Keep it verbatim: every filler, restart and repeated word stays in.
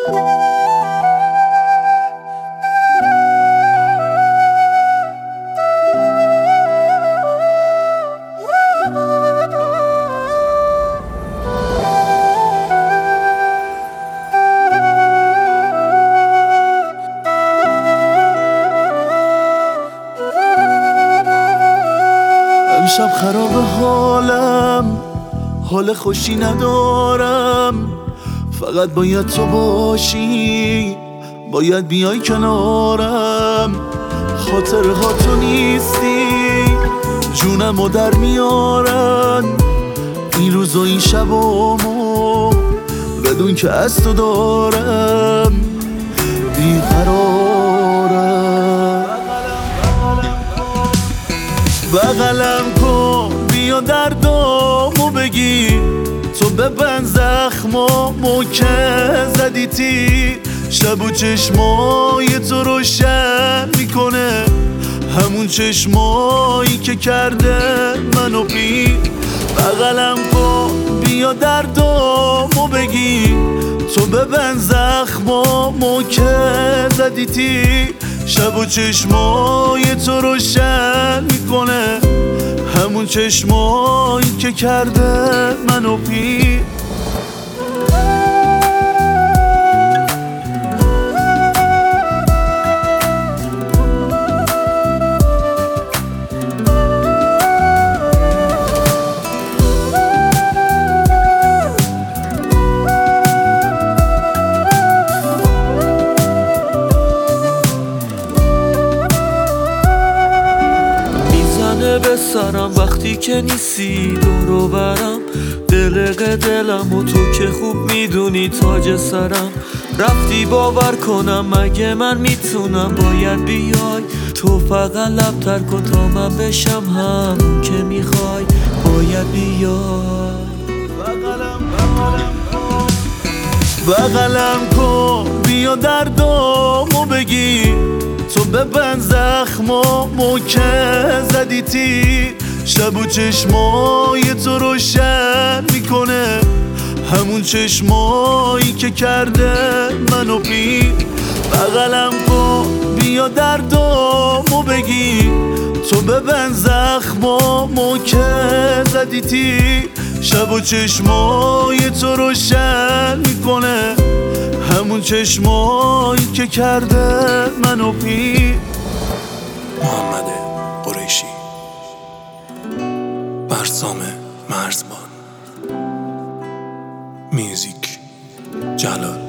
امشب خراب حالم، حال خوشی ندارم، فقط باید تو باشی، باید بیای کنارم. خاطره ها تو نیستی، جونمو در میارن این روز و این شبامو، بدون که از تو دارم بیقرارم. بغلم کن بیا دردامو بگی، تو ببند زخمامو که زدی تیر، شب و چشمای تو روشن میکنه همون چشمایی که کرده منو پیر. بغلم کن بیا دردامو بگی، تو ببند زخمامو که زدی تیر، شب و چشمای تو روشن میکنه همون چشمایی که کرده منو پیر. به سرم وقتی که نیستی دورو برم، دلق دلم و تو که خوب میدونی تاج سرم. رفتی باور کنم مگه من میتونم، باید بیای تو فقط لبتر کن تا من بشم همون که میخوای، باید بیای. بغلم کن بیا دردامو بگی، تو ببند زخمامو که زدی تیر، شب و چشمای تو روشن میکنه همون چشمایی که کرده منو پیر. بغلم کن بیا دردامو بگی، تو ببند زخمامو که زدی تیر، شب و چشمای تو روشن میکنه همون چشمایی که کرده منو پیر. محمد قریشی، برسام مرزبان، میوزیک جلال.